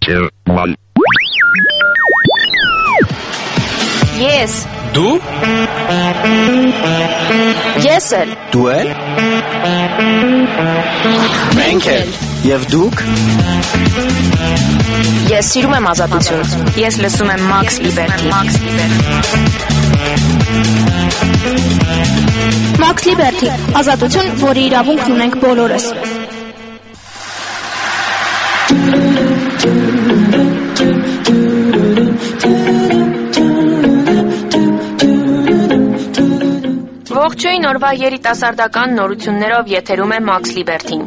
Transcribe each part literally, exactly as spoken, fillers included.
two, one. Yes. Դու? Ես էլ։ Դու էլ։ Մենք էլ։ Եվ դուք։ Ես սիրում եմ ազատություն։ Ես լսում եմ Max Liberty։ Max Liberty, ազատություն, որի իրավունքն ունենք բոլորս։ Ողջույն, օրվա երիտասարդական նորություններով եթերում է Max Liberty-ն։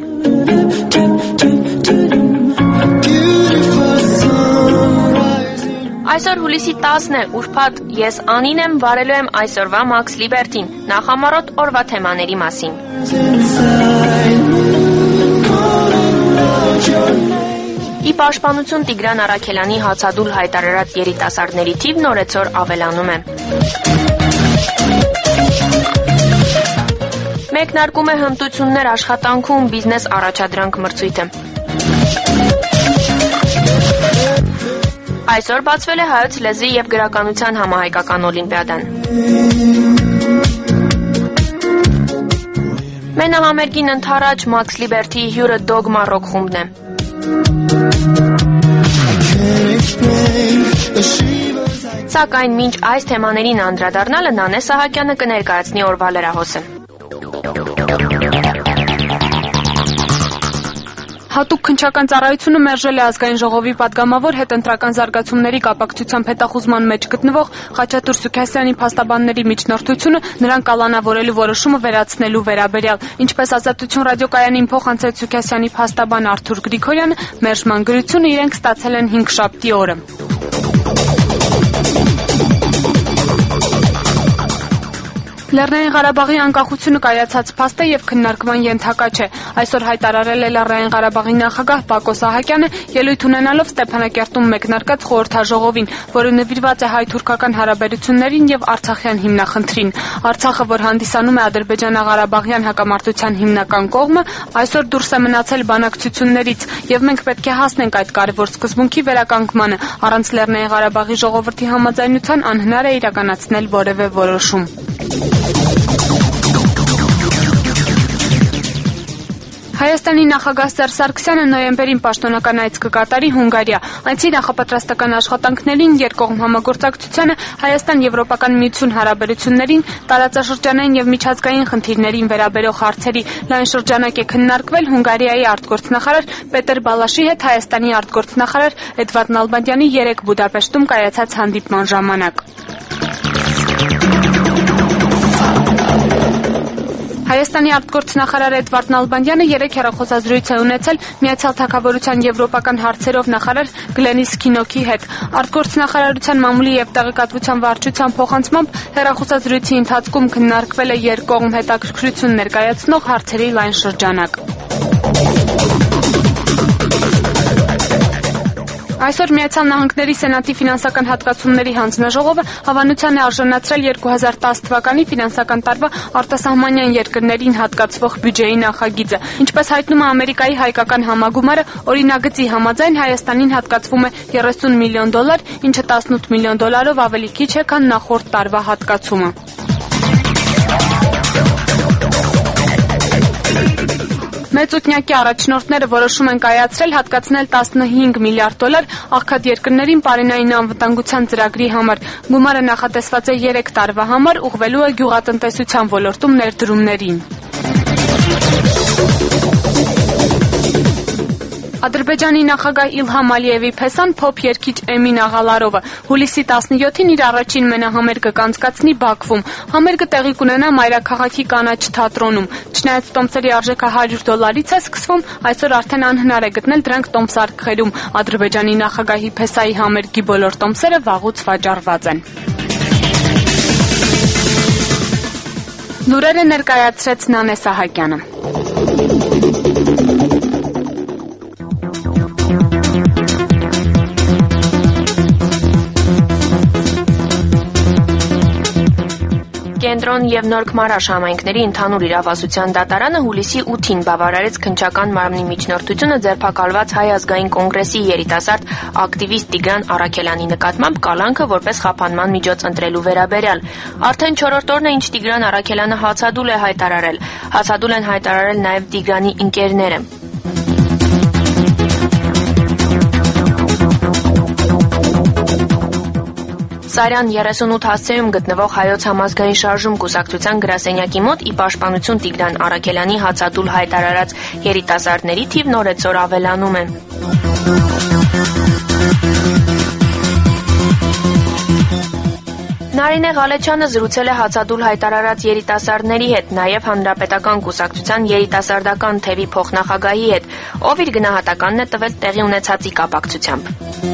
Այսօր հուլիսի տասն է, ուրբաթ, ես Անին եմ, վարելու եմ այսօրվա Max Liberty-ն, նախամարոտ օրվա թեմաների մասին։ Ի պաշտպանություն Տիգրան Առաքելյանի հացադուլ հայտարարած երիտասարդների թիվն օրեցօր ավելանում է։ Մեկնարկում է հմտություններ աշխատանքում բիզնես առաջադրանք մրցույթը։ Այսօր բացվել է հայոց լեզվի և գրականության համահայկական օլիմպիադան։ Մենահամերգին ընդառաջ Max Liberty-ի հյուրը Dogma Rock խումբն է։ Սակայն մինչ այս թեմաներին անդրադառնալը Նանե Սահակյանը կներկայացնի օրվա լրահոսը։ Հատուկ քննչական ծառայությունը մերժել է ազգային ժողովի պատգամավոր հետընտրական զարգացումների կապակցությամբ հետախուզման մեջ գտնվող Խաչատուր Սուքասյանի փաստաբանների միջնորդությունը նրան կալանավորելու որոշումը վերացնելու վերաբերյալ, ինչպես Ազատություն ռադիոկայանին փոխանցեց Սուքասյանի փաստաբան Արթուր Գրիգորյանը, մերժման գրությունը իրենք ստացել են հինգշաբթի օրը։ Լեռնային Ղարաբաղի անկախությունը կայացած փաստ է եւ քննարկման ենթակա չէ։ Այսօր հայտարարել է Լեռնային Ղարաբաղի նախագահ Բակո Սահակյանը, ելույթ ունենալով Ստեփանակերտում մեկնարկած խորհրդաժողովին, որը նվիրված է հայ-թուրքական հարաբերություններին եւ Արցախյան հիմնախնդրին։ Արցախը, որ հանդիսանում է Ադրբեջանա-Ղարաբաղյան հակամարտության հիմնական կողմը, այսօր դուրս է մնացել բանակցություններից եւ մենք պետք է հասնենք այդ կարևոր սկզբունքի վերականգնմանը։ Առանց Լեռնային Ղարաբաղի ժողովրդի համաձայնության անհնար է իրականացնել որևէ որոշում։ Հայաստանի նախագահ Սերժ Սարգսյանը նոյեմբերին պաշտոնական այց կկատարի Հունգարիա։ Այցի նախապատրաստական աշխատանքներին, երկկողմ համագործակցությանը, Հայաստան-Եվրոպական միություն հարաբերություններին, տարածաշրջանային եւ միջազգային խնդիրներին վերաբերող հարցերի լայն շրջանակ է քննարկվել Հունգարիայի արտգործնախարար Պետեր Բալաշի հետ Հայաստանի արտգործնախարար Էդվարդ Նալբանդյանի երեկ Բուդապեշտում կայացած հանդիպման ժամանակ։ Հայաստանի արտգործնախարար Էդվարդ Նալբանդյանը երեկ հեռախոսազրույց է ունեցել Միացյալ Թագավորության եվրոպական հարցերով նախարար Գլենիս Քինոքի հետ։ Արտգործնախարարության մամուլի եւ տեղեկատվության վարչության փոխանցմամբ հեռախոսազրույցի ընթացքում քննարկվել է երկկողմ հետաքրքրություն ներկայացնող հարցերի լայն շրջանակ։ Այսօր Միացյալ Նահանգների Սենատի ֆինանսական հատկացումների հանձնաժողովը հավանության է արժանացրել երկու հազար տասը թվականի ֆինանսական տարվա արտասահմանյան երկրներին հատկացվող բյուջեի նախագիծը։ Ինչպես հայտնում է Ամերիկայի հայկական համագումարը, օրինագծի համաձայն Հայաստանին հատկացվում է երեսուն միլիոն դոլար, ինչը տասնութ միլիոն դոլարով ավելի քիչ է, քան նախորդ տարվա հատկացումը։ Մեծուկնյակի առաջնորդները որոշում են կայացրել հատկացնել տասնհինգ միլիարդ դոլար աղքատ երկրներին պարենային անվտանգության ծրագրի համար։ Գումարը նախատեսված է երեք տարվա համար, ուղղվելու է գյուղատնտեսության ոլորտում ներդրումներին։ Ադրբեջանի նախագահ Իլհամ Ալիևի փեսան փոփ երգիչ Էմին Աղալարովը հուլիսի տասնյոթին իր առաջին մենահամերգը կանցկացնի Բաքվում։ Համերգը տեղի կունենա մայրաքաղաքի կանաչ թատրոնում։ Չնայած տոմսերի արժեքը հարյուր դոլարից է սկսվում, այսօր արդեն անհնար է գտնել դրանք տոմսարկղերում։ Ադրբեջանի նախագահի փեսայի համերգի բոլոր տոմսերը վաղուց վաճառված են։ Լուրերը ներկայացրեց Նանե Սահակյանը։ Կենտրոն եւ Նորք Մարաշ համայնքների ընդհանուր իրավասության դատարանը հուլիսի ութին բավարարեց քննչական մարմնի միջնորդությունը ձերբակալված Հայ ազգային կոնգրեսի երիտասարդ ակտիվիստ Տիգրան Առաքելյանի նկատմամբ կալանքը որպես խափանման միջոց ընտրելու վերաբերյալ։ Արդեն չորրորդ օրն է, ինչ Տիգրան Առաքելյանը հացադուլ է հայտարարել։ Հացադուլ են հայտարարել նաեւ Տիգրանի ընկերները։ Սարյան երեսունութ հասցեում գտնվող Հայոց համազգային շարժում կուսակցության գրասենյակի մոտ ի պաշտպանություն Տիգրան Առաքելյանի հացադուլ հայտարարած երիտասարդների թիվն օրեցօր ավելանում է։ Նարինե Ղալեչյանը զրուցել է հացադուլ հայտարարած երիտասարդների հետ, նաև Հանրապետական կուսակցության երիտասարդական թևի փոխնախագահի հետ, ով իր գնահատականն է տվել տեղի ունեցածի կապակցությամբ։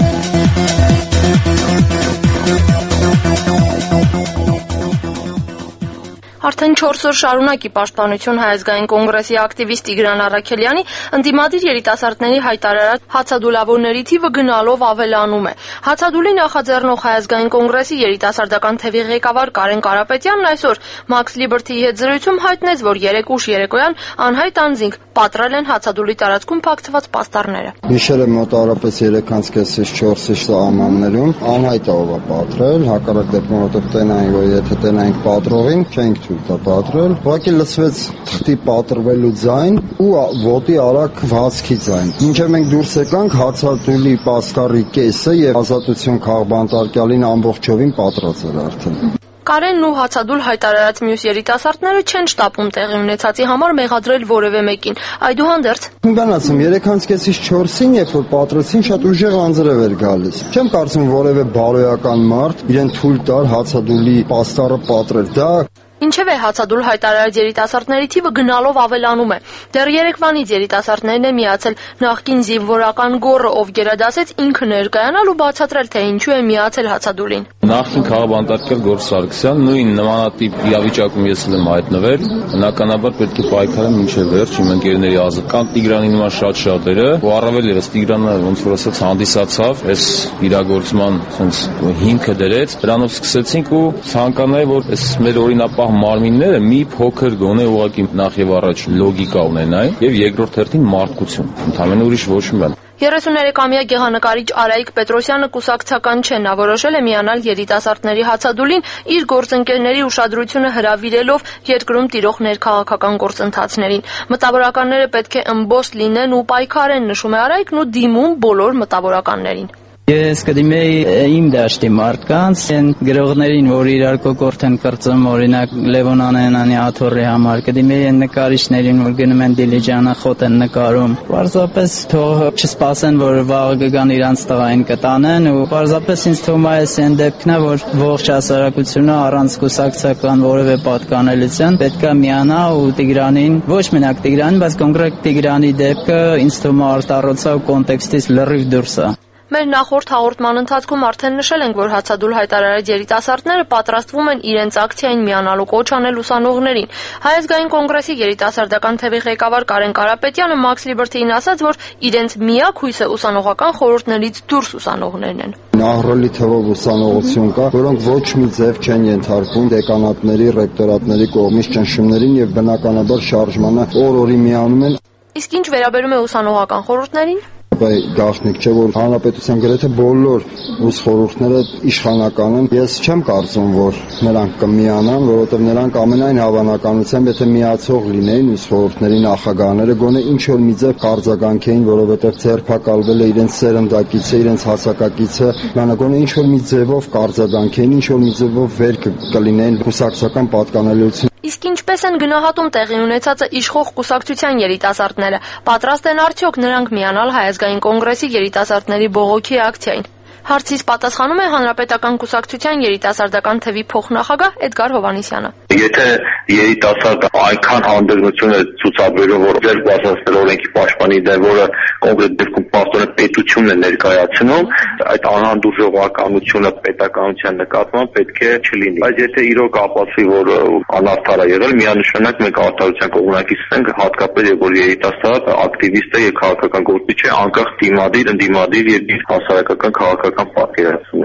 Արդեն չորս օր շարունակ ի պաշտպանություն Հայ ազգային կոնգրեսի ակտիվիստ Տիգրան Առաքելյանի ընդդիմադիր երիտասարդների հայտարարած հացադուլավորների թիվը գնալով ավելանում է։ Հացադուլի նախաձեռնող Հայ ազգային կոնգրեսի երիտասարդական թևի ղեկավար Կարեն Կարապետյանն այսօր Max Liberty-ի հետ զրույցում հայտնեց, որ երեկ ուշ երեկոյան անհայտ անձինք պատրել են հացադուլի տարածքում փակցված պաստառները։ Գիշերը մոտավորապես երեքից կեսից չորսից սահմաններում անհայտ ով է պատրել, հակառակ դեպքում որտեղ տենային, որ եթե տենային պատրողին չենք դա պատրել, ուղղակի լսվեց թղթի պատրվելու ձայն ու ոտի արագ վազքի ձայն։ Մինչև մենք դուրս եկանք, հացադուլի պաստառի կեսը եւ Ազատություն քաղբանտարկյալին ամբողջովին պատրած էր արդեն։ Կարենն ու հացադուլ հայտարարած մյուս երիտասարդները չեն շտապում տեղի ունեցածի համար մեղադրել որևէ մեկին։ Այդուհանդերձ Գնացում երեքից կեսից չորսին, երբ որ պատրեցին, շատ ուժեղ անձրև էր գալիս։ Չեմ կարծում որևէ բարոյական մարդ իրեն թույլ տար հացադուլի պաստառը պատրել։ Դա Ինչևէ, հացադուլ հայտարարած երիտասարդների թիվը գնալով ավելանում է։ Դեռ երեկվանից երիտասարդներն է միացել նախկին զինվորական գոռը, ով գերադասեց ինքը ներկայանալ ու բացատրել, թե ինչու է միացել հացադուլին։ Նախկին քաղաքապետար Գորգ Սարգսյան նույն նմանատիպ իրավիճակում ես եմ հայտնվել, բնականաբար պետք է պայքարեմ մինչև վերջ իմ ընկերների ազգական Տիգրանի նման շատ շատերը, ու առավել ևս Տիգրանը ոնց որ ասած հանդիսացավ, այս իրագործման sense հիմքը դրեց, դրանով սկսեցինք ու ցանկանայի, որ այս մեր օրինապահ մարմինները մի փոքր գոնե ուղղակի նախ եւ առաջ լոգիկա ունենային եւ երկրորդ հերթին մարդկություն, ընդհանրապես ուրիշ ոչ մի բան։ երեսուներեքամյա գեղանկարիչ Արայիկ Պետրոսյանը կուսակցական չէ, նա որոշել է միանալ երիտասարդների հացադուլին իր գործընկերների ուշադրությունը հրավիրելով երկրում տիրող ներքաղաքական գործընթացներին։ Մտավորականները պետք է ըմբոստ լինեն ու պայքարեն, նշում է Արայիկն ու դիմում բոլոր մտավորականներին։ Ես կդիմեի իմ դաշտի մարդկանց, այն գրողներին, որ իրար կոկորդ են կրծում, օրինակ Լևոն Անանյանի աթոռի համար, կդիմեի այն նկարիչներին, որ գնում են Դիլիջանը խոտ են նկարում։ Պարզապես թող չսպասեն, որ վաղը կգան իրանց տղային կտանեն, ու պարզապես ինձ թվում է այն դեպքն է, որ ողջ հասարակությունը առանց կուսակցական որևէ պատկանելիության պետք է միանա ու Տիգրանին, ոչ մենակ Տիգրանին, բայց կոնկրետ Տիգրանի դեպքը ինձ թվում է արտառոցա ու կոնտեքստից լրիվ դուրս է։ Մեր նախորդ հաղորդման ընթացքում արդեն նշել ենք, որ հացադուլ հայտարարած երիտասարդները պատրաստվում են իրենց ակցիային միանալու կոչ անել ուսանողներին։ Հայ ազգային կոնգրեսի երիտասարդական թևի ղեկավար Կարեն Կարապետյանը Max Liberty-ին ասաց, որ իրենց միակ հույսը ուսանողական խորհուրդներից դուրս ուսանողներն են։ Ահռելի թվով ուսանողություն կա, որոնք ոչ մի ձև չեն ենթարկվում դեկանատների, ռեկտորատների կողմից ճնշումներին եւ բնականաբար շարժմանը օր-օրի միանում են։ Իսկ ինչ վերաբերում է ուսանողական խորհուրդներին, Բայց գաղտնիք չէ, որ հանրապետության գրեթե բոլոր ուսխորհուրդները իշխանական են։ Ես չեմ կարծում, որ նրանք կմիանան, որովհետև նրանք ամենայն հավանականությամբ, եթե միացող լինեին ուսխորհուրդների նախագահները, գոնե ինչ որ մի ձև կարձագանքեին, որովհետև ձերբակալվել է իրենց սերնդակիցը, իրենց հասակակիցը, գոնե ինչ որ մի ձևով կարձագանքեին, ինչ որ մի ձևով վեր կլինեին կուսակցական պատկանելիություն։ Իսկ ինչպես են գնահատում տեղի ունեցածը իշխող կուսակցության երիտասարդները, պատրաստ են արդյոք նրանք միանալ Հայ ազգային կոնգրեսի երիտասարդների բողոքի ակցիային։ Հարցից պատասխանում է Հանրապետական կուսակցության երիտասարդական թևի փոխնախագահ Էդգար Հովհաննիսյանը։ Եթե երիտասարդը այնքան հանդգնություն է ցուցաբերում, որ ձեր բացասել օրենքի պաշտպանի դեմ, որը կոնկրետ դեպքում պաշտոնը պետությունն է ներկայացնում, այդ անհանդուրժողականությունը պետականության նկատմամբ պետք է չլինի։ Բայց եթե իրոք ապացվի, որ անարդար է եղել, միանշանակ մենք արդարության կողմնակից ենք, հատկապես երբ որ երիտասարդ ակտիվիստ է եւ քաղաքական գործիչ է, անկախ դիմադիր, ընդդիմադիր եւ հասարակական քաղաքական պատկերացումներից։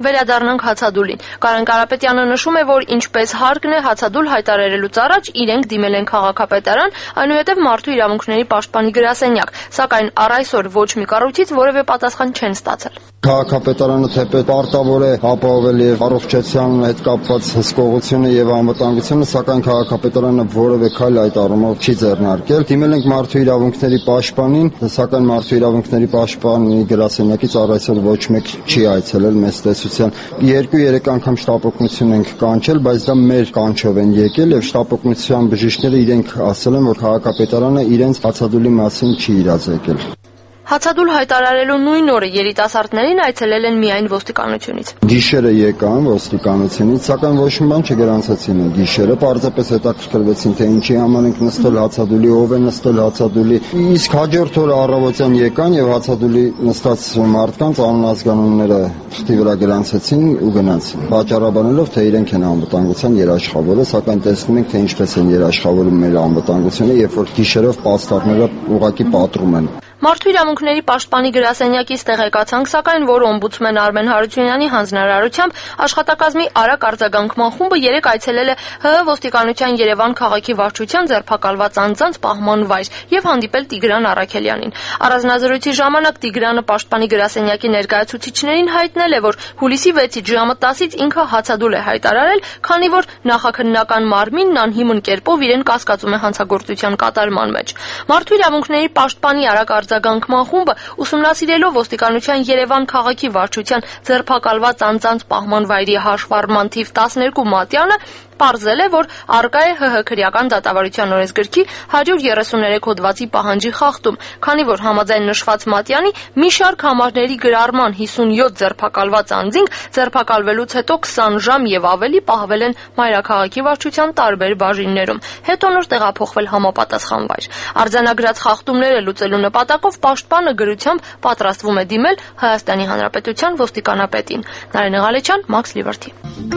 Վերադառնանք հացադուլին։ Կարեն Կարապետյանը նշում է, որ ինչպես հարկն է հացադուլ հայտարարելուց առաջ իրենք դիմել են քաղաքապետարան, այնուհետև մարդու իրավունքների պաշտպանի գրասենյակ, սակայն առ այսօր ոչ մի կառույցից որևէ պատասխան չեն ստացել։ Քաղաքապետարանը թեպետ պարտավոր է ապահովել եւ առողջության հետ կապված հսկողությունը եւ անվտանգությունը, սակայն քաղաքապետարանը որևէ քայլ այդ առումով չի ձեռնարկել։ Դիմել ենք մարդու իրավունքների պաշտպանին, սակայն մարդու իրավունքների պաշտպանի գրասենյակից առ այսօր ոչ մեկ չի այցելել մեզ տեսության։ Երկու-երեք անգամ շտապօգնություն ենք կանչել, բայց դա մեր կանչով են եկել եւ շտապօգնության բժիշկները իրենք ասել են, որ քաղաքապետարանը իրենց հացադուլի մասին չի իրազեկել։ Հացադուլ հայտարարելու նույն օրը երիտասարդներին այցելել են միայն ոստիկանությունից։ Գիշերը եկան ոստիկանությունից, սակայն ոչ մի բան չգրանցեցին գիշերը, պարզապես հետաքրքրվեցին, թե ինչի համար ենք նստել հացադուլի, ով է նստել հացադուլի։ Իսկ հաջորդ օրը առավոտյան եկան եւ հացադուլի նստած մարդկանց անունազգանունները թղթի վրա գրանցեցին ու գնացին, պատճառաբանելով, թե իրենք են անվտանգության երաշխավորը, սակայն տեսնում ենք, թե ինչպես են երաշխավորում մեր անվտանգությունը, երբ որ գիշերով պաստառները ուղղակի պատռում են։ Մարդու իրավունքների պաշտպանի գրասենյակից տեղեկացանք, սակայն որ օմբուդսմեն Արմեն Հարությունյանի հանձնարարությամբ աշխատակազմի արագ արձագանքման խումբը երեկ այցելել է ՀՀ ոստիկանության Երևան քաղաքի վարչության ձերբակալված անձանց պահման վայր եւ հանդիպել Տիգրան Առաքելյանին։ Առանձնազրույցի ժամանակ Տիգրանը պաշտպանի գրասենյակի ներկայացուցիչներին հայտնել է, որ հուլիսի վեցից ժամը տասից ինքը հացադուլ է հայտարարել, քանի որ նախաքննական մարմինն անհիմն կերպով իրեն կասկածում է հանցագործության կատարման մեջ։ Մարդու իրավունքների պաշտպանի արագ արձագանքման խումբը ուսումնասիրելով ոստիկանության Երևան քաղաքի վարչության ձերբակալված անձանց պահման վայրի հաշվառման թիվ տասներկու մատյանը պարզել է, որ առկա է ՀՀ քրեական դատավարության օրենսգրքի հարյուր երեսուներեք հոդվածի պահանջի խախտում, քանի որ համաձայն նշված մատյանի մի շարք համարների գրառման հիսունյոթ ձերբակալված անձինք ձերբակալվելուց հետո քսան ժամ եւ ավելի պահվել են մայրաքաղաքի վարչության տարբեր բաժիններում, հետո նոր տեղափոխվել համապատասխան վայր։ Արձանագրած խախտումները լուծելու նպատակով պաշտպանը գրությամբ պատրաստվում է դիմել Հայաստանի Հանրապետության ոստիկանապետին։ Նարինե Ղալեչյան, Max Liberty։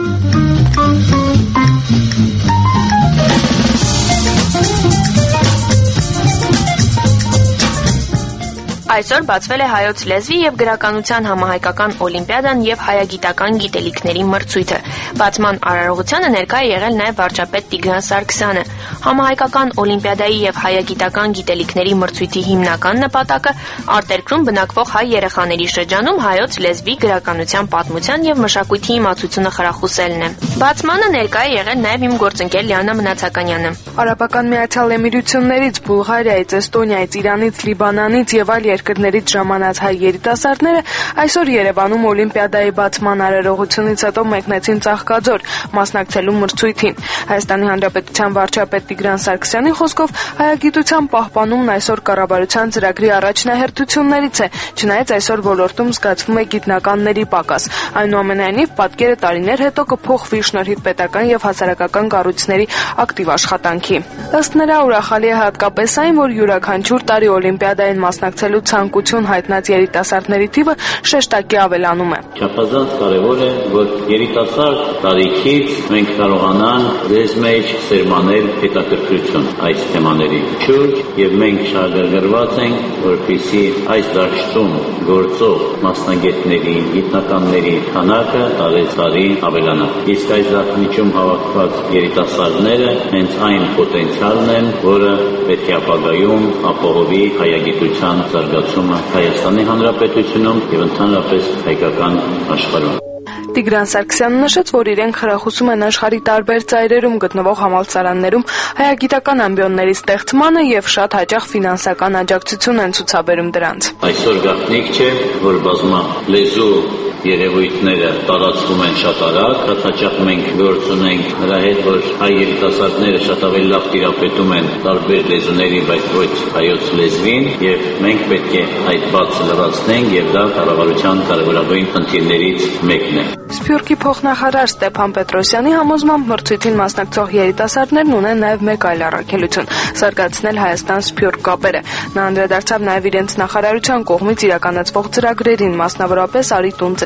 Այսօր բացվել է հայոց լեզվի եւ գրականության համահայկական օլիմպիադան եւ հայագիտական գիտելիքների մրցույթը։ Բացման արարողությանը ներկա է եղել նաեւ վարչապետ Տիգրան Սարգսյանը։ Համահայկական օլիմպիադայի եւ հայագիտական գիտելիքների մրցույթի հիմնական նպատակը արտերկրում բնակվող հայ երեխաների շրջանում հայոց լեզվի, գրականության, պատմության եւ մշակույթի իմացությունը խրախուսելն է։ Բացմանը ներկա է եղել նաեւ իմ գործընկեր Լիանա Մնացականյանը։ Արաբական Միացյալ Էմիրություններից, Բուլղարիայից, Էստոնիայից, Իրանից, Լիբանանից եւ այլ երկրներից ժամանած հայ երիտասարդները այսօր Երևանում օլիմպիադայի բացման արարողությունից հետո մեկնեցին Ծաղկաձոր մասնակցելու մրցույթին։ Հայաստանի Հանրապետության վարչապետ Տիգրան Սարգսյանի խոսքով հայագիտության պահպանումն այսօր կառավարության ծրագրի առաջնահերթություններից է, չնայած այսօր ոլորտում զգացվում է գիտնականների պակաս։ Այնուամենայնիվ պատկերը տարիներ հետո կփոխվի շնորհիվ պետական եւ հասարակական կառույցների ակտիվ աշխատանքի։ Ըստ նրա ուրախալի է հատկապես այն, որ յուրաքանչյուր տարի օլիմպիադային մասնակցելու ցանկություն հայտնած երիտասարդների թիվը շեշտակի ավելանում է։ Չափազանց կարևոր է, որ երիտասարդ տարիքից մենք կարողանանք ձեզ մեջ սերմանել հետաքրքրություն այս թեմաների շուրջ եւ մենք շահագրգռված ենք, որպեսզի այս դաշտում գործող մասնագետների, գիտնականների քանակը տարեցարի ավելանա։ Իսկ այս դաշտում հավաքված երիտասարդները հենց այն պոտենցիալն են, որը պետք է ապագայում ապահովի հայագիտության զարգացումը Հայաստանի Հանրապետությունում եւ ընդհանրապես հայկական աշխարհում։ Տիգրան Սարգսյանը նշեց, որ իրենք խրախուսում են աշխարհի տարբեր ծայրերում գտնվող համալսարաններում հայագիտական ամբիոնների ստեղծմանը եւ շատ հաճախ ֆինանսական աջակցություն են ցուցաբերում դրանց։ Այսօր գաղտնիք չէ, որ բազմա լեզու երևույթները տարածվում են շատ արագ, շատ հաճախ մենք գործ ունենք նրա հետ, որ հայ երիտասարդները շատ ավելի լավ տիրապետում են տարբեր լեզուների, բայց ոչ հայոց լեզվին, եւ մենք պետք է այդ բացը լրացնենք եւ դա կառավարության կարևորագույն խնդիրներից մեկն է։ Սփյուռքի փոխնախարար Ստեփան Պետրոսյանի համոզմամբ մրցույթին մասնակցող երիտասարդներն ունեն նաև մեկ այլ առաքելություն՝ զարգացնել Հայաստան-Սփյուռք կապերը։ Նա անդրադարձավ նաև իրենց նախարարության կողմից իրականացվող ծրագրերին, մասնավորապես «Արի տուն»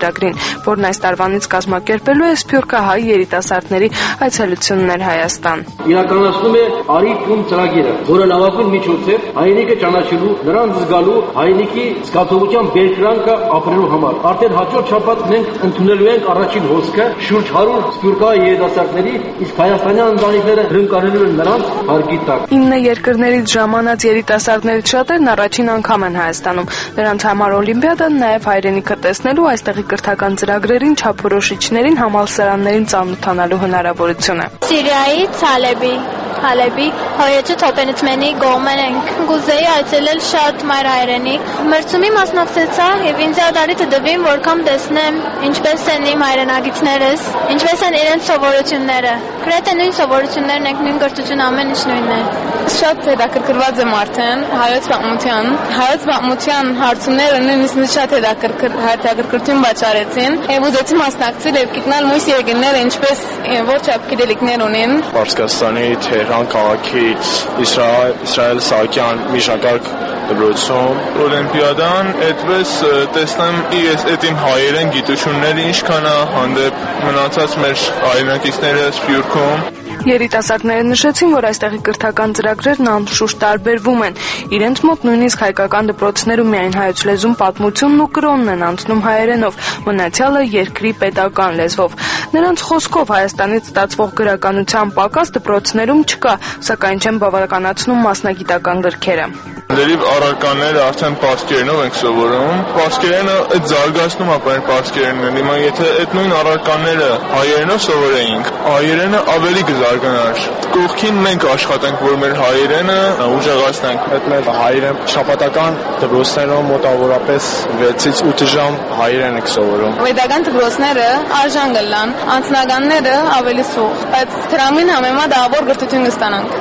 ծրագրին, որն այս տարվանից կազմակերպելու է սփյուռքահայ երիտասարդների այցելություններ Հայաստան։ Իրականացնում է «Արի տուն» ծրագիրը, որը լավագույն միջոց է հայրենիքը ճանաչելու, նրան զգալու, հայրենիքի զգացողության բերկրանքը ապրելու համար։ Արդեն հաջորդ շաբաթ մենք ընդունելու ենք առաջին հոսքը շուրջ հարյուր սփյուռքահայ երիտասարդների, իսկ հայաստանյան ընտանիքները հրընկալելու են նրանց հարգի տակ։ Ինը երկրներից ժամանած երիտասարդներից շատերն առաջին անգամ են Հայաստանում։ Նրանց համար Օլիմպիադան նաև հայրենիքը տեսնելու, այստեղի կրթական ծրագրերին, չափորոշիչներին, համալսարաններին ծանոթանալու հնարավորություն է։ Սիրիայից Հալեբի Հալեբի հայեցու թոփենիցմենի գողմեն ենք գուզեի այցելել շատ մայր հայրենիք մրցումի մասնակցեցա եւ ինձ ադարիթը դվին որքան տեսնեմ ինչպես են իմ հայրենագիտներս ինչպես են իրենց սովորությունները գրեթե նույն սովորություններն են նույն կրթություն ամեն ինչ նույնն է շատ հետաքրքրված եմ արդեն հայոց պատմության հայոց պատմության հարցումները նույնիսկ շատ հետաքրքրություն բացառեցին եւ ուզեցի մասնակցել եւ գտնել մույս երկրները ինչպես ոչ չափ գիտելիքներ ունեն Պարսկաստանի Թեհրան քաղաքի Իսրայել Իսրայել Սահակյան միջնակարգ դպրոցում Օլիմպիադան այդպես տեսնեմ ես այդ իմ հայերեն գիտությունները ինչքան է հանդեպ մնացած մեր հայրենակիցները Սփյուռքում Երիտասարդները նշեցին, որ այստեղի կրթական ծրագրերն անշուշտ տարբերվում են։ Իրենց մոտ նույնիսկ հայկական դպրոցներում միայն հայոց լեզուն, պատմությունն ու կրոնն են անցնում հայերենով, մնացյալը երկրի պետական լեզվով։ Նրանց խոսքով Հայաստանից ստացվող գրականության պակաս դպրոցներում չկա, սակայն չեն բավականացնում մասնագիտական գրքերը։ Դերիվ առարկաները արդեն պարսկերենով ենք սովորում։ Պարսկերենը այդ զարգացնում ապա պարսկերենն է։ Հիմա եթե այդ նույն առարկաները հայերենով սովորեինք, հայերենը ավելի կզարգանար։ Կողքին մենք աշխատենք, որ մեր հայերենը ուժեղացնենք։ Այդ մեր հայերեն շաբաթական դպրոցներում մոտավորապես վեցից ութ ժամ հայերեն ենք սովորում։ Պետական դպրոցները արժան գլան, անձնականները ավելի սուղ, բայց դրամին համեմատ ավոր գրթություն կստանանք։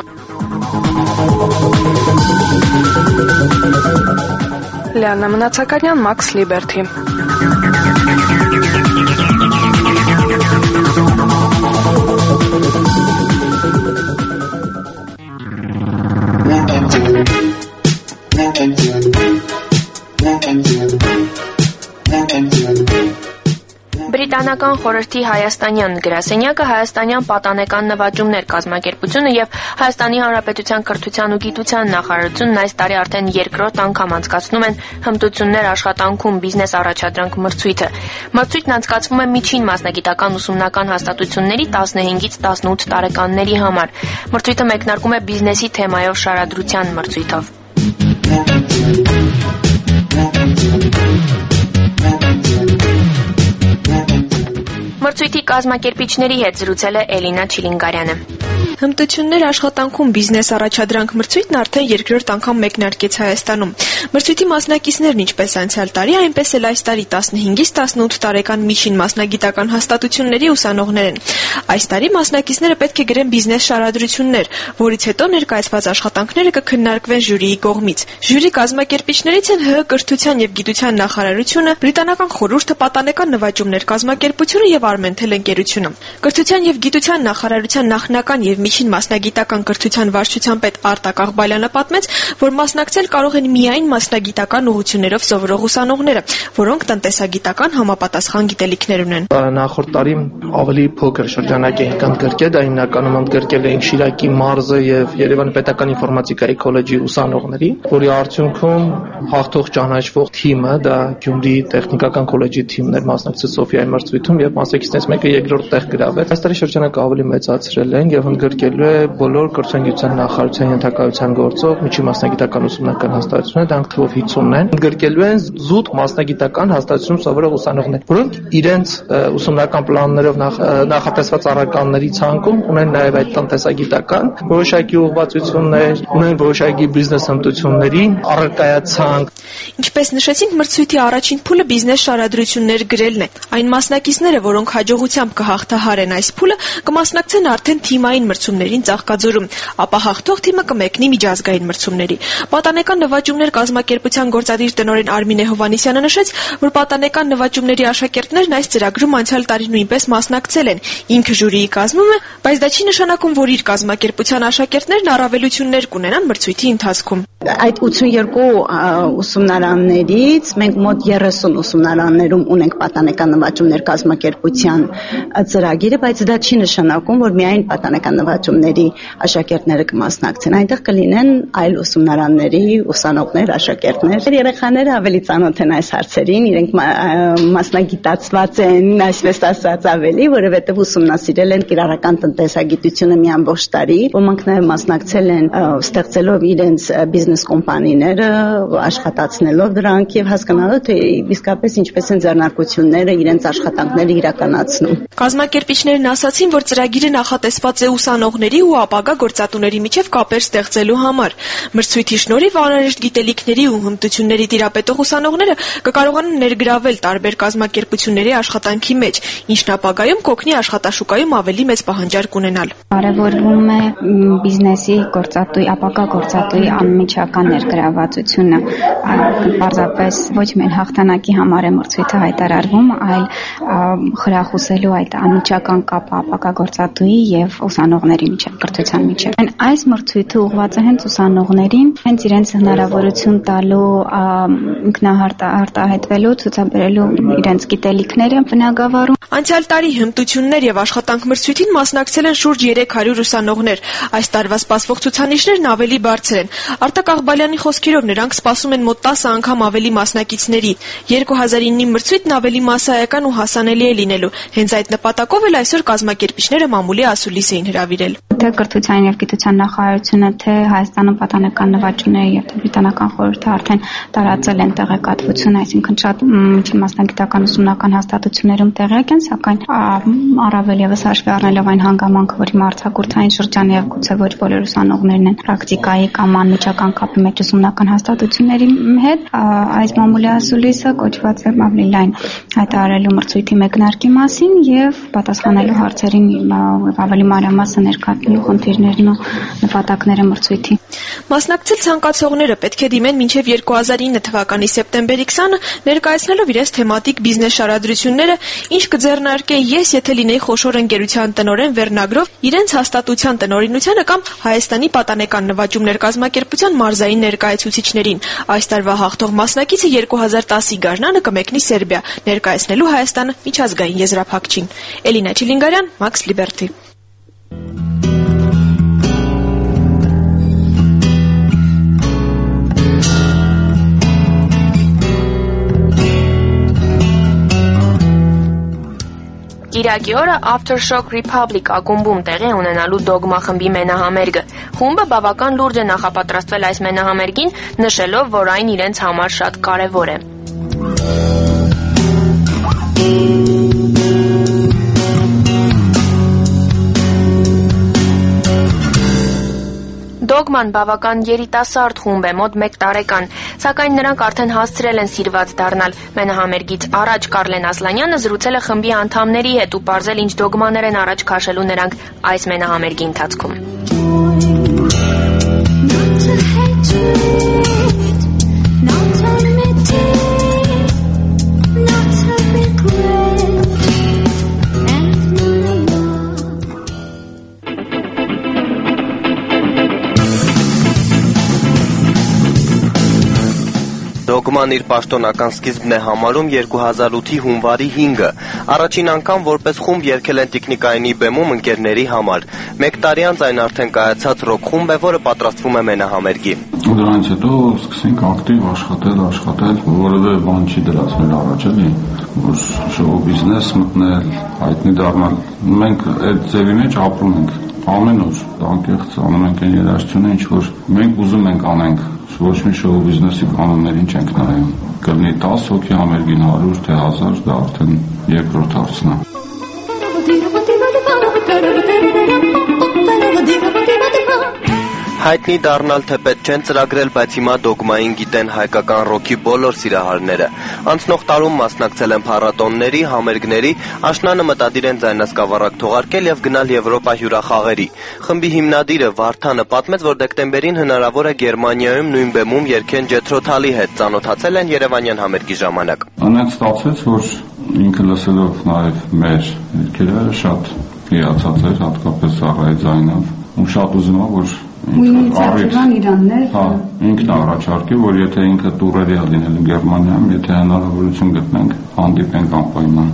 Լիանա Մնացականյան, Մաքս Լիբերթի։ Բրիտանական խորհրդի հայաստանյան գրասենյակը հայաստանյան պատանեկան նվաճումներ կազմակերպությունը եւ Հայաստանի Հանրապետության կրթության ու գիտության նախարարությունն այս տարի արդեն երկրորդ անգամ անցկացնում են հմտություններ աշխատանքում բիզնես առաջադրանք մրցույթը։ Մրցույթն անցկացվում է միջին մասնագիտական ուսումնական հաստատությունների տասնհինգից տասնութ տարեկանների համար։ Մրցույթը մեկնարկում է բիզնեսի թեմայով շարադրության մրցույթով։ Մրցույթի կազմակերպիչների հետ զրուցել է Էլինա Չիլինգարյանը։ Հմտություններ աշխատանքում բիզնես առաջադրանք մրցույթն արդեն երկրորդ անգամ մեկնարկեց Հայաստանում։ Մրցույթի մասնակիցներն ինչպես անցյալ տարի, այնպես էլ այս տարի տասնհինգից տասնութ տարեկան միջին մասնագիտական հաստատությունների ուսանողներ են։ Այս տարի մասնակիցները պետք է գրեն բիզնես շարադրություններ, որից հետո ներկայացված աշխատանքները կքննարկվեն ժյուրիի կողմից։ Ժյուրի կազմակերպիչներից են ՀՀ կրթության եւ գիտության նախարարությունը, Բրիտանական խորհուրդը, պատանեկան նվաճումներ կազմակերպությունը եւ Արմենթել ընկերությունը։ Կրթության եւ գիտության նախարարության նախնական եւ միջին մասնագիտական կրթության վարչության պետ Արտակ Աղբալյանը պատմեց, որ մասնակցել կարող են միայն մասնագիտական ուղղություններով սովորող ուսանողները, որոնք տնտեսագիտական համապատասխան գիտելիքներ ունեն։ Նախորդ տարի ավելի փոքր շրջանակ էինք ընդգրկել, դա հիմնականում ընդգրկել էինք Շիրակի մարզը եւ Երևանի պետական ինֆորմատիկայի քոլեջի ուսանողների, որի արդյունքում հաղթող ճանաչվող թիմը դա Գյումրի տեխնիկական քոլեջի թիմն էր մասնակցել Սոֆիայի մրցույթում եւ մասնակիցներից մեկը երկրորդ տեղ գրավեց։ Այս տարի շրջանակը ավելի մեծացրել են եւ ընդգրկելու է բոլոր կրթության գիտության նախարարության ենթակայության գործող միջին մասնագիտական ուսումնական հաստատությունները, դրանք թվով հինգ են, ընդգրկելու են զուտ մասնագիտական հաստատությունում սովորող ուսանողներ, որոնք իրենց ուսումնական պլաններով նախատեսված առարկաների ցանկում ունեն նաև այդ տնտեսագիտական որոշակի ուղղվածություններ, ունեն որոշակի բիզնես հմտությունների առարկայացանք։ Ինչպես նշեցինք, մրցույթի առաջին փուլը բիզնես շարադրություններ գրելն է։ Այն մասնակիցները, որոնք հաջողությամբ կհաղթահարեն այս փուլը, կմասնակցեն արդեն թիմային մրցույթ մրցումներին Ծաղկաձորում, ապա հաղթող թիմը կմեկնի միջազգային մրցումների։ Պատանեկան նվաճումներ կազմակերպության գործադիր տնօրեն Արմինե Հովհաննիսյանը նշեց, որ պատանեկան նվաճումների աշակերտներն այս ծրագրում անցյալ տարի նույնպես մասնակցել են։ Ինքը ժյուրիի կազմում է, բայց դա չի նշանակում, որ իր կազմակերպության աշակերտներն առավելություններ կունենան մրցույթի ընթացքում։ Այդ ութսունյոթ ուսումնարաններից մենք մոտ երեսուն ուսումնարաններում ունենք պատանեկան նվաճումներ կազմակերպության ծրագիրը, բայց դա չի նշանակում, որ միայն պատանեկան նվաճումների աշակերտները կմասնակցեն։ Այնտեղ կլինեն այլ ուսումնարանների ուսանողներ, աշակերտներ։ Երեխաները ավելի ծանոթ են այս հարցերին, իրենք մասնագիտացված են, այսպես ասած, ավելի, որովհետև ուսումնասիրել են կիրառական տնտեսագիտությունը մի ամբողջ տարի, ոմանք նաև մասնակցել են ստեղծելով իրենց բիզնես կոմպանիները, աշխատացնելով դրանք եւ հասկանալով, թե իսկապես ինչպես են ձեռնարկությունները իրենց աշխատանքները իրականացնում։ Կազմակերպիչներն ասացին, որ ծրագիրը նախատեսված է ուսանողների ու ապագա գործատուների միջև կապեր ստեղծելու համար։ Մրցույթի շնորհիվ անհրաժեշտ գիտելիքների ու հմտությունների տիրապետող ուսանողները կկարողանան ներգրավել տարբեր կազմակերպությունների աշխատանքի մեջ, ինչն ապագայում կօգնի աշխատաշուկայում ավելի մեծ պահանջարկ ունենալ։ Կարևորվում է բիզնեսի գործատուի, ապագա գործատուի անմիջական ներգրավվածությունը, պարզապես ոչ միայն հաղթանակի համար է մրցույթը հայտարարվում, այլ խրախուսելու այդ անմիջական կապը ապագա գործատուի եւ ուսանողների միջեւ, կրթության միջեւ։ Այս մրցույթը ուղղված է հենց ուսանողներին, հենց իրենց հնարավորություն տալու ինքնահարտահայտվելու, ցուցաբերելու իրենց գիտելիքները բնագավառում։ Անցյալ տարի հմտություններ եւ աշխատանք մրցույթին մասնակցել են շուրջ երեք հարյուր ուսանողներ։ Այս տարվա սպասվող ցուցանիշներն ավելի բարձր են։ Արտակ Աղբալյանի խոսքերով նրանք սպասում են մոտ տասը անգամ ավելի մասնակիցների։ երկու հազար իննի մրցույթն ավելի մասսայական ու հասանելի է լինելու։ Հենց այդ նպատակով էլ այսօր կազմակերպիչները մամուլի ասուլիս էին հրավիրել։ Թե կրթության եւ գիտության նախարարությունը, թե Հայաստանում պատանեկան նվաճումների եւ բրիտանական խորհուրդը արդեն տարածել են տեղեկատվություն, այսինքն շատ մասնագիտական ուսումնական հաստատություններում տեղյակ են, սակայն առավել եւս հաշվի առնելով այն հանգամանքը, որ հիմա արձակուրդային շրջանը եւ գուցե ոչ բոլոր ուսանողներն են պրակտիկայի կամ անմիջական կապի մեջ ուսումնական հաստատությունների հետ, այս մամուլի ասուլիսը կոչված է ավելի լայն հայտարարելու մրցույթի մեկնարկի մասին եւ պատասխանելու հարցերին ավելի մանրամասն ներկայացնելու խնդիրներն ու նպատակները մրցույթի։ Մասնակցել ցանկացողները պետք է դիմեն մինչև երկու հազար ինը թվականի սեպտեմբերի քսանը, ներկայացնելով իրենց թեմատիկ բիզնես շարադրությունները, ինչ կձեռնարկեն ես, եթե լինեի խոշոր ընկերության տնօրեն վերնագրով իրենց հաստատության տնօրինությանը կամ Հայաստանի պատանեկան նվաճումներ կազմակերպության մարզային ներկայացուցիչներին։ Այս տարվա հաղթող մասնակիցը երկու հազար տասի գարնանը կմեկնի Սերբիա, ներկայացնելու Հայաստանը միջազգային եզրափակչին։ Էլինա Չիլինգարյան, Max Liberty։ Կիրակի օրը Aftershock Republic ակումբում տեղի ունենալու Dogma խմբի մենահամերգը։ Խումբը բավական լուրջ է նախապատրաստվել այս մենահամերգին, նշելով, որ այն իրենց համար շատ կարևոր է։ Dogman բավական երիտասարդ խումբ է, մոտ մեկ տարեկան, սակայն նրանք արդեն հասցրել են սիրված դառնալ։ Մենահամերգից առաջ Կարլեն Ասլանյանը զրուցել է խմբի անդամների հետ ու պարզել, ինչ դոգմաներ են առաջ քաշելու նրանք այս մենահամերգի ընթացքում։ Դոգման իր պաշտոնական սկիզբն է համարում երկու հազար ութի հունվարի հինգը։ Առաջին անգամ որպես խումբ երգել են Տիկնիկայինի բեմում ընկերների համար։ Մեկ տարի անց այն արդեն կայացած ռոք խումբ է, որը պատրաստվում է մենահամերգի։ Դրանից հետո սկսենք ակտիվ աշխատել, աշխատել, որևէ բան չի դրած մեր առաջ, էլի, որ շոու բիզնես մտնել, հայտնի դառնալ։ Մենք այդ ձևի մեջ ապրում ենք ամեն օր, անկեղծ անում ենք այն երաժշտությունը, ինչ որ մենք ուզում ենք անենք։ Ոչ մի շոու բիզնեսի կանոններին չենք նայում։ Կլինի տասը հոգի համերգին հարյուր թե հազար, դա արդեն երկրորդ հարցն է։ Հայտնի դառնալ թե պետք չեն ծրագրել, բայց հիմա դոգմային գիտեն հայկական ռոքի բոլոր սիրահարները։ Անցնող տարում մասնակցել են փառատոնների, համերգների, աշնանը մտադիր են ձայնասկավառակ թողարկել եւ գնալ Եվրոպա հյուրախաղերի։ Խմբի հիմնադիրը Վարդանը պատմեց, որ դեկտեմբերին հնարավոր է Գերմանիայում նույն բեմում երգեն Ջեթրո Թալի հետ, ծանոթացել են Երևանյան համերգի ժամանակ։ Անց ստացվեց, որ ինքը լսելով նաեւ մեր երգերը շատ հիացած էր, հատկապես Սարայի ձայնով, ու շատ ուզում է, որ ինքն իրաններ հա ինքն առաջարկի, որ եթե ինքը տուրերի է լինել Գերմանիայում, եթե հնարավորություն գտնենք, հանդիպենք անպայման։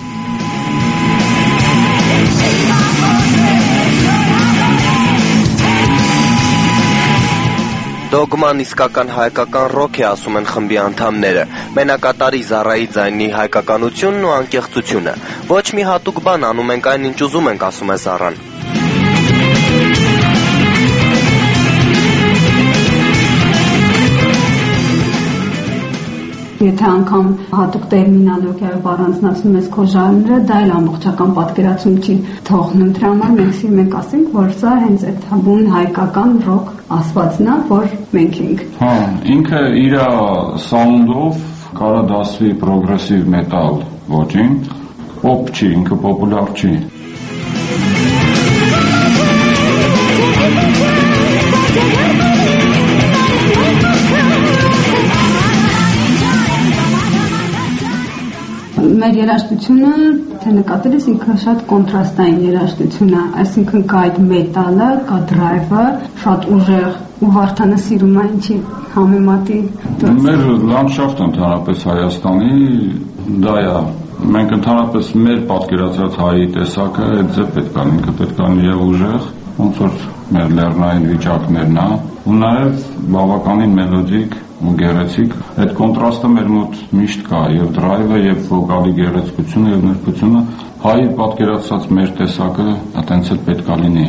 Դոգման իսկական հայկական ռոք է, ասում են խմբի անդամները։ Մենակատարի Զարայի ձայնի հայկականությունն ու անկեղծությունը։ Ոչ մի հատուկ բան անում ենք այն, ինչ ուզում ենք, ասում է Զարան։ Եթե անգամ հատուկ տերմինոլոգիայով առանձնացնում ես քո ժանրը, դա էլ ամբողջական պատկերացում չի թողնում։ Դրա համար մենք սիրում ենք ասենք, որ սա հենց այդ բուն հայկական ռոք ասվածն է, որ մենք ենք։ Հա, ինքը իր սաունդով կարա դասվի պրոգրեսիվ մետալ ոճին, պոպ չի, ինքը պոպուլար չի։ Մեր երաժշտությունը, թե նկատել ես, ինքը շատ կոնտրաստային երաժշտություն է, այսինքն կա այդ մետալը, կա դրայվը, շատ ուժեղ, ու Վարդանը սիրում է ինչի համեմատի։ Մեր լանդշաֆտը ընդհանրապես Հայաստանի դա է, մենք ընդհանրապես մեր պատկերացրած հայի տեսակը այդ ձև պետք է, ինքը պետք է եւ ուժեղ, ոնց որ մեր լեռնային վիճակներն է, ու նաեւ բավականին մելոդիկ ու գեղեցիկ, այդ կոնտրաստը մեր մոտ միշտ կա, եւ դրայվը, եւ վոկալի գեղեցկությունը, եւ նրբությունը, հայի պատկերացած մեր տեսակը այտենց էլ պետք է լինի։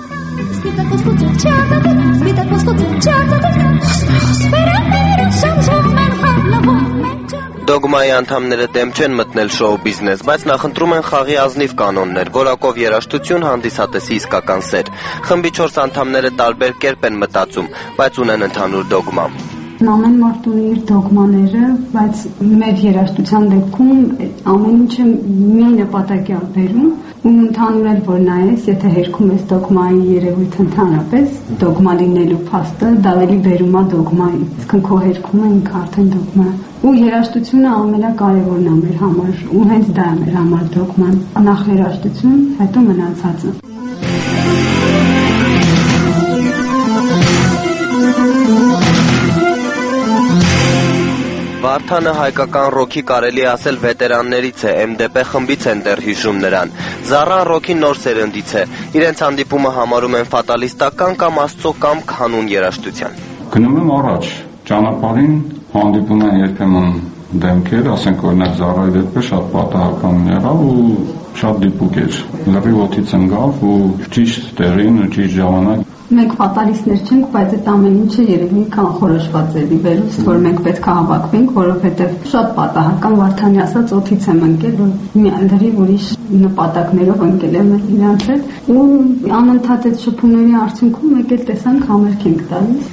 Դոգմայի անդամները դեմ չեն մտնել շոու բիզնես, բայց նախընտրում են խաղի ազնիվ կանոններ, որակով երաժշտություն, հանդիսատեսի իսկական սեր։ Խմբի չորս անդամները տարբեր կերպ են մտածում, բայց ունեն ընդհանուր դոգմա։ Ամեն մարդ ունի իր դոգմաները, բայց մեր երաժշտության դեպքում ամեն ինչը մի նպատակի է բերում, ու ընդհանուր էլ որ նայես, եթե հերքում ես դոգմայի երևույթ ընդհանրապես, դոգմա լինելու փաստը դա ավելի բերում է դոգմային, իսկ քո հերքումը ինքը արդեն դոգմա է։ Ու երաժշտությունը ամենակարևորն է մեր համար, ու հենց դա է մեր համար դոգման։ Նախ երաժշտություն, հետո մնացածը։ Վարդանը հայկական ռոքի կարելի ասել վետերաններից է, էմ դե պե խմբից են դեռ հիշում նրան։ Զարան ռոքի նոր սերնդից է, իրենց հանդիպումը համարում են ֆատալիստական կամ աստծո կամ հանուն երաժշտության։ Գնում եմ առաջ, ճանապարհին հանդիպում են երբեմն դեմքեր, ասենք օրինակ Զարայի դեպքը շատ պատահական եղավ ու շատ դիպուկ էր։ Լրիվ օդից ընկավ ու ճիշտ տեղին ու ճիշտ ժամանակ։ Մենք ֆատալիստներ չենք, բայց այդ ամեն ինչը երևի կանխորոշված է դիվերուց, որ մենք պետք է հավաքվենք, որովհետև շատ պատահական Վարդանի ասած օդից եմ ընկել ու լրիվ ուրիշ նպատակներով ընկել եմ իրանց հետ ու անընդհատ այդ շփումների արդյունքում մեկ էլ տեսանք համերգ ենք տալիս։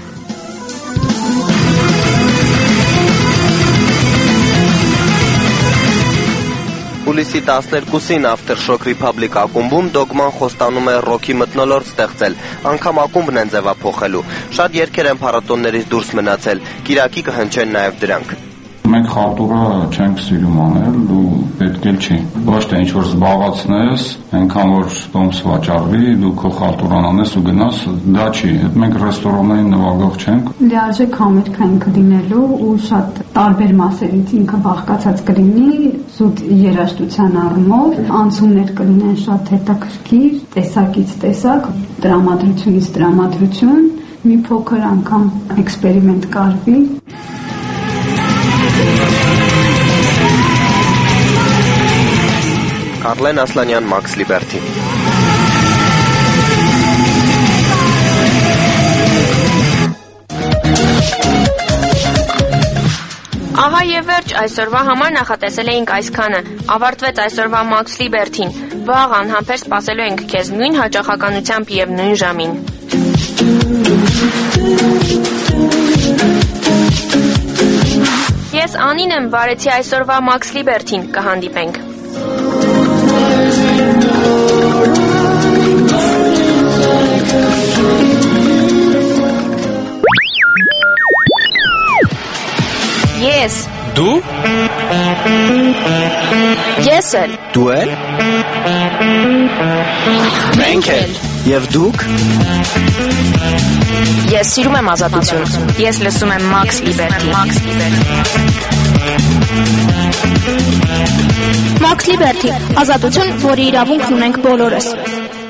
Հուլիսի տասներկուսին Aftershock Republic ակումբում դոգման խոստանում է ռոքի մթնոլորտ ստեղծել, անգամ ակումբն են ձևափոխելու։ Շատ երգեր են փառատոններից դուրս մնացել, կիրակի կհնչեն նաև դրանք։ Մենք խարտուրը չենք սիրում անել ու պետք էլ չի։ Ոչ թե ինչ որ զբաղացնես, այնքան որ տոմս վաճառվի, դու քո խարտուրան անես ու գնաս, դա չի։ Այդ մենք ռեստորանային նվագող չենք։ Լիարժեք համերգ է ինքը դինելու ու շատ տարբեր մասերից ինքը բաղկացած կլինի, զուտ երաժշտության առումով, անցումներ կլինեն շատ հետաքրքիր, տեսակից տեսակ, տրամադրությունից տրամադրություն, մի փոքր անգամ էքսպերիմենտ կարվի։ Կարլեն Ասլանյան, Մաքս Լիբերթի։ Ահա եւ վերջ, այսօրվա համար նախատեսել էինք այսքանը։ Ավարտվեց այսօրվա Մաքս Լիբերթին։ Վաղ անհամբեր սպասելու ենք քեզ նույն հաճախականությամբ եւ նույն ժամին։ Ես Անին եմ, վարեցի այսօրվա Max Liberty-ին, կհանդիպենք։ Ես։ Դու։ Ես էլ։ Դու էլ։ Մենք էլ։ Եվ դուք։ Ես սիրում եմ ազատություն։ Ես լսում եմ Max Liberty։ Max Liberty։ Max Liberty, ազատություն, որի իրավունքն ունենք բոլորս։